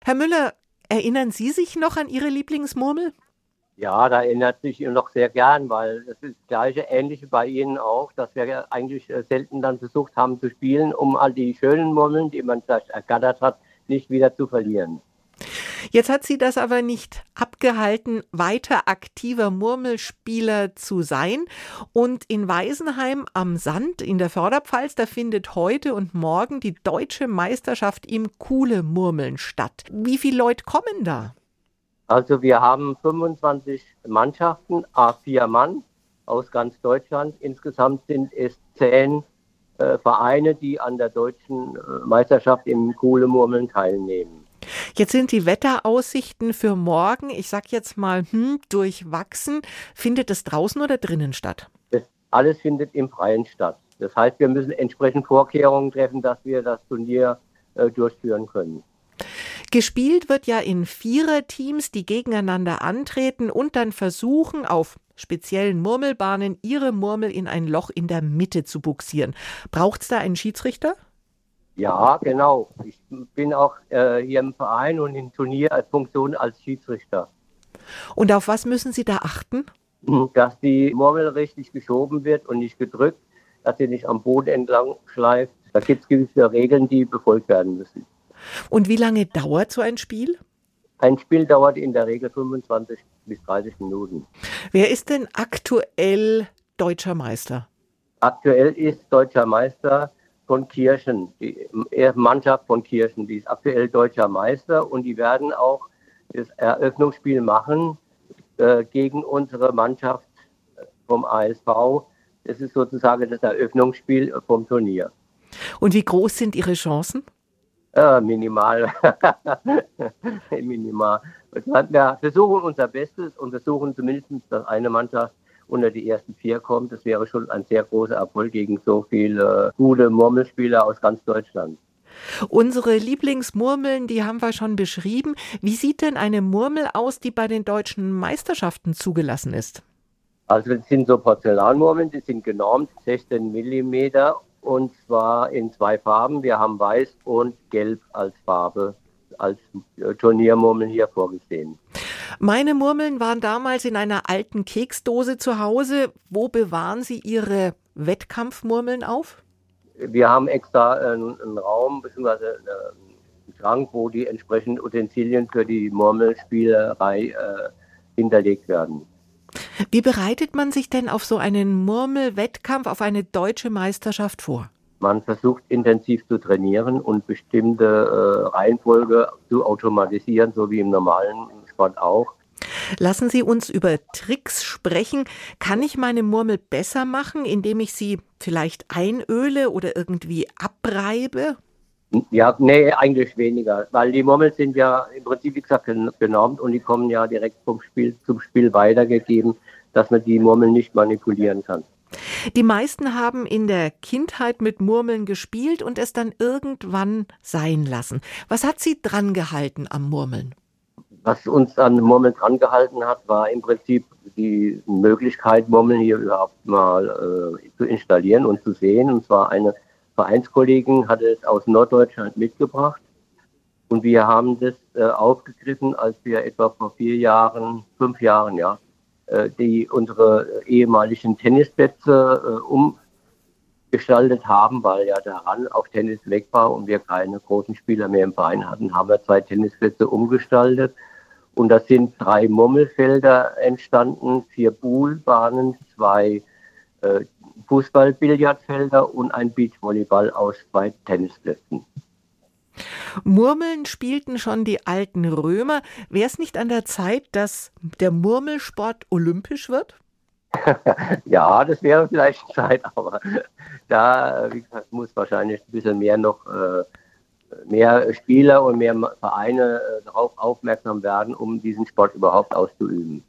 Herr Müller, erinnern Sie sich noch an Ihre Lieblingsmurmel? Ja, da erinnert sich noch sehr gern, weil es ist das gleiche, ähnliche bei Ihnen auch, dass wir ja eigentlich selten dann versucht haben zu spielen, um all die schönen Murmeln, die man vielleicht ergattert hat, nicht wieder zu verlieren. Jetzt hat Sie das aber nicht abgehalten, weiter aktiver Murmelspieler zu sein. Und in Weisenheim am Sand in der Vorderpfalz, da findet heute und morgen die deutsche Meisterschaft im Kuhle-Murmeln statt. Wie viele Leute kommen da? Also wir haben 25 Mannschaften, A4 Mann aus ganz Deutschland. Insgesamt sind es 10 Vereine, die an der deutschen Meisterschaft im Kuhle-Murmeln teilnehmen. Jetzt sind die Wetteraussichten für morgen, ich sag jetzt mal, durchwachsen. Findet es draußen oder drinnen statt? Das alles findet im Freien statt. Das heißt, wir müssen entsprechend Vorkehrungen treffen, dass wir das Turnier durchführen können. Gespielt wird ja in Viererteams, die gegeneinander antreten und dann versuchen, auf speziellen Murmelbahnen ihre Murmel in ein Loch in der Mitte zu bugsieren. Braucht es da einen Schiedsrichter? Ja, genau. Ich bin auch hier im Verein und im Turnier als Funktion als Schiedsrichter. Und auf was müssen Sie da achten? Dass die Murmel richtig geschoben wird und nicht gedrückt, dass sie nicht am Boden entlang schleift. Da gibt es gewisse Regeln, die befolgt werden müssen. Und wie lange dauert so ein Spiel? Ein Spiel dauert in der Regel 25 bis 30 Minuten. Wer ist denn aktuell deutscher Meister? Aktuell ist deutscher Meister von Kirchen, die Mannschaft von Kirchen, die ist aktuell deutscher Meister und die werden auch das Eröffnungsspiel machen gegen unsere Mannschaft vom ASV. Das ist sozusagen das Eröffnungsspiel vom Turnier. Und wie groß sind Ihre Chancen? Minimal. Minimal. Wir versuchen unser Bestes und versuchen zumindest, dass eine Mannschaft unter die ersten 4 kommt. Das wäre schon ein sehr großer Erfolg gegen so viele gute Murmelspieler aus ganz Deutschland. Unsere Lieblingsmurmeln, die haben wir schon beschrieben. Wie sieht denn eine Murmel aus, die bei den deutschen Meisterschaften zugelassen ist? Also das sind so Porzellanmurmeln, die sind genormt, 16 Millimeter und zwar in 2 Farben. Wir haben Weiß und Gelb als Farbe, als Turniermurmeln hier vorgesehen. Meine Murmeln waren damals in einer alten Keksdose zu Hause. Wo bewahren Sie Ihre Wettkampfmurmeln auf? Wir haben extra einen Raum bzw. einen Schrank, wo die entsprechenden Utensilien für die Murmelspielerei hinterlegt werden. Wie bereitet man sich denn auf so einen Murmelwettkampf, auf eine deutsche Meisterschaft vor? Man versucht intensiv zu trainieren und bestimmte Reihenfolge zu automatisieren, so wie im normalen Sport auch. Lassen Sie uns über Tricks sprechen. Kann ich meine Murmel besser machen, indem ich sie vielleicht einöle oder irgendwie abreibe? Ja, nee, eigentlich weniger, weil die Murmeln sind ja im Prinzip, wie gesagt, genormt und die kommen ja direkt vom Spiel zum Spiel weitergegeben, dass man die Murmeln nicht manipulieren kann. Die meisten haben in der Kindheit mit Murmeln gespielt und es dann irgendwann sein lassen. Was hat Sie dran gehalten am Murmeln? Was uns an Murmeln dran gehalten hat, war im Prinzip die Möglichkeit, Murmeln hier überhaupt mal zu installieren und zu sehen. Und zwar eine Vereinskollegin hatte es aus Norddeutschland mitgebracht. Und wir haben das aufgegriffen, als wir etwa vor 5 Jahren, ja, unsere ehemaligen Tennisplätze umgestaltet haben, weil ja der Run auf Tennis weg war und wir keine großen Spieler mehr im Verein hatten, haben wir 2 Tennisplätze umgestaltet. Und da sind 3 Murmelfelder entstanden, 4 Poolbahnen, 2 Fußball-Billardfelder und ein Beachvolleyball aus 2 Tennisplätzen. Murmeln spielten schon die alten Römer. Wäre es nicht an der Zeit, dass der Murmelsport olympisch wird? Ja, das wäre vielleicht Zeit, aber da, wie gesagt, muss wahrscheinlich ein bisschen mehr noch mehr Spieler und mehr Vereine darauf aufmerksam werden, um diesen Sport überhaupt auszuüben.